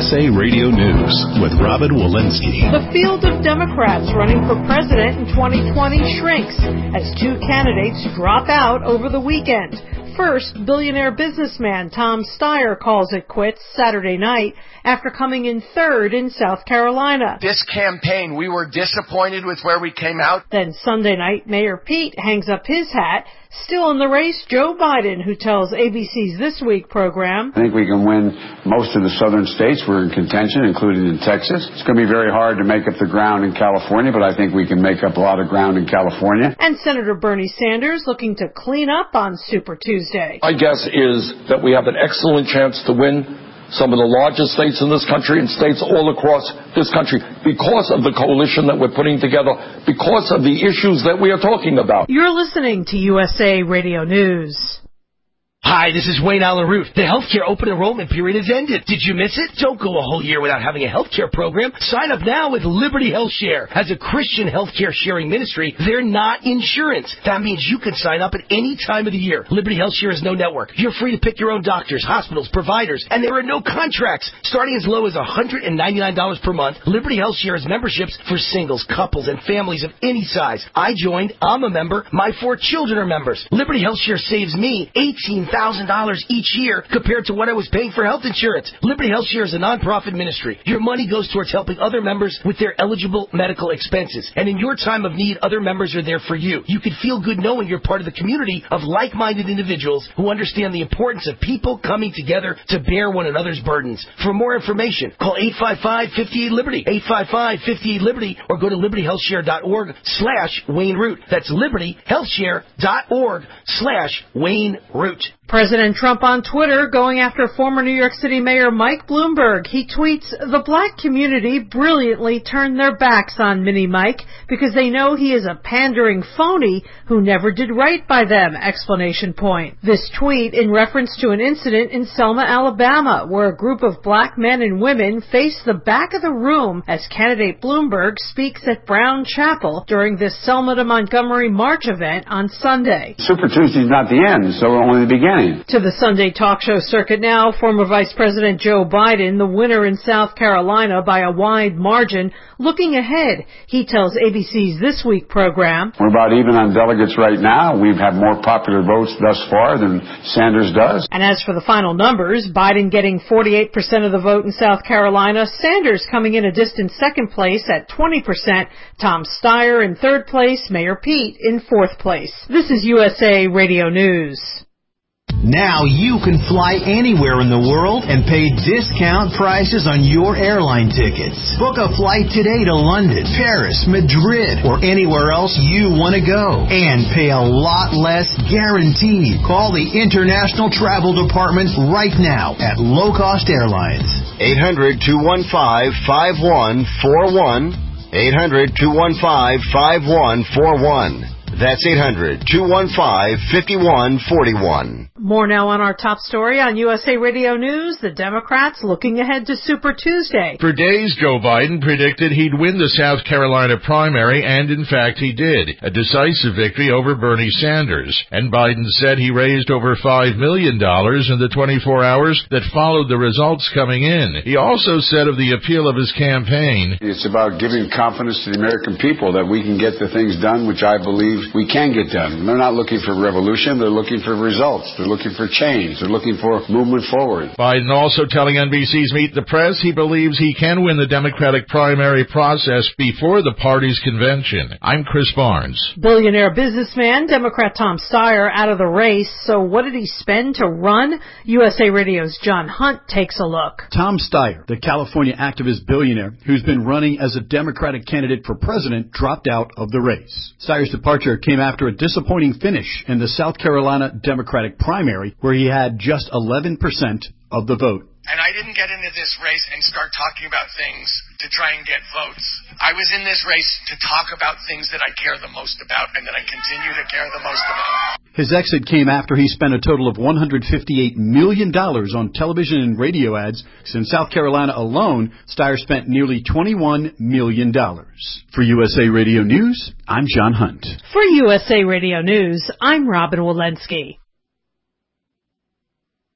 USA Radio News with Robin Walensky. The field of Democrats running for president in 2020 shrinks as two candidates drop out over the weekend. First, billionaire businessman Tom Steyer calls it quits Saturday night after coming in third in South Carolina. This campaign, we were disappointed with where we came out. Then Sunday night, Mayor Pete hangs up his hat. Still in the race, Joe Biden, who tells ABC's This Week program, I think we can win most of the southern states. We're in contention, including in Texas. It's going to be very hard to make up the ground in California, but I think we can make up a lot of ground in California. And Senator Bernie Sanders looking to clean up on Super Tuesday. My guess is that we have an excellent chance to win some of the largest states in this country and states all across this country because of the coalition that we're putting together, because of the issues that we are talking about. You're listening to USA Radio News. Hi, this is Wayne Allen Root. The healthcare open enrollment period has ended. Did you miss it? Don't go a whole year without having a healthcare program. Sign up now with Liberty Health Share. As a Christian healthcare sharing ministry, they're not insurance. That means you can sign up at any time of the year. Liberty Health Share is no network. You're free to pick your own doctors, hospitals, providers, and there are no contracts. Starting as low as $199 per month, Liberty Health Share has memberships for singles, couples, and families of any size. I joined. I'm a member. My 4 children are members. Liberty Health Share saves me $18,000 each year compared to what I was paying for health insurance. Liberty Health Share is a non-profit ministry. Your money goes towards helping other members with their eligible medical expenses. And in your time of need, other members are there for you. You can feel good knowing you're part of the community of like-minded individuals who understand the importance of people coming together to bear one another's burdens. For more information, call 855-58-LIBERTY, 855-58-LIBERTY, or go to libertyhealthshare.org/Wayne Root. That's libertyhealthshare.org/Wayne Root. President Trump on Twitter going after former New York City Mayor Mike Bloomberg. He tweets, "The black community brilliantly turned their backs on Mini Mike because they know he is a pandering phony who never did right by them!" Exclamation point. This tweet in reference to an incident in Selma, Alabama, where a group of black men and women faced the back of the room as candidate Bloomberg speaks at Brown Chapel during this Selma to Montgomery March event on Sunday. Super Tuesday's not the end, so we're only the beginning. To the Sunday talk show circuit now, former Vice President Joe Biden, the winner in South Carolina by a wide margin. Looking ahead, he tells ABC's This Week program, we're about even on delegates right now. We've had more popular votes thus far than Sanders does. And as for the final numbers, Biden getting 48% of the vote in South Carolina, Sanders coming in a distant second place at 20%, Tom Steyer in third place, Mayor Pete in fourth place. This is USA Radio News. Now you can fly anywhere in the world and pay discount prices on your airline tickets. Book a flight today to London, Paris, Madrid, or anywhere else you want to go. And pay a lot less guaranteed. Call the International Travel Department right now at Low Cost Airlines. 800-215-5141. 800-215-5141. That's 800-215-5141. More now on our top story on USA Radio News. The Democrats looking ahead to Super Tuesday. For days, Joe Biden predicted he'd win the South Carolina primary, and in fact he did. A decisive victory over Bernie Sanders. And Biden said he raised over $5 million in the 24 hours that followed the results coming in. He also said of the appeal of his campaign, it's about giving confidence to the American people that we can get the things done which I believe we can get done. They're not looking for revolution. They're looking for results. They're looking for change. They're looking for movement forward. Biden also telling NBC's Meet the Press he believes he can win the Democratic primary process before the party's convention. I'm Chris Barnes. Billionaire businessman, Democrat Tom Steyer out of the race. So what did he spend to run? USA Radio's John Hunt takes a look. Tom Steyer, the California activist billionaire who's been running as a Democratic candidate for president, dropped out of the race. Steyer's departure came after a disappointing finish in the South Carolina Democratic primary, where he had just 11% of the vote. And I didn't get into this race and start talking about things to try and get votes. I was in this race to talk about things that I care the most about and that I continue to care the most about. His exit came after he spent a total of $158 million on television and radio ads. In South Carolina alone, Steyer spent nearly $21 million. For USA Radio News, I'm John Hunt. For USA Radio News, I'm Robin Walensky.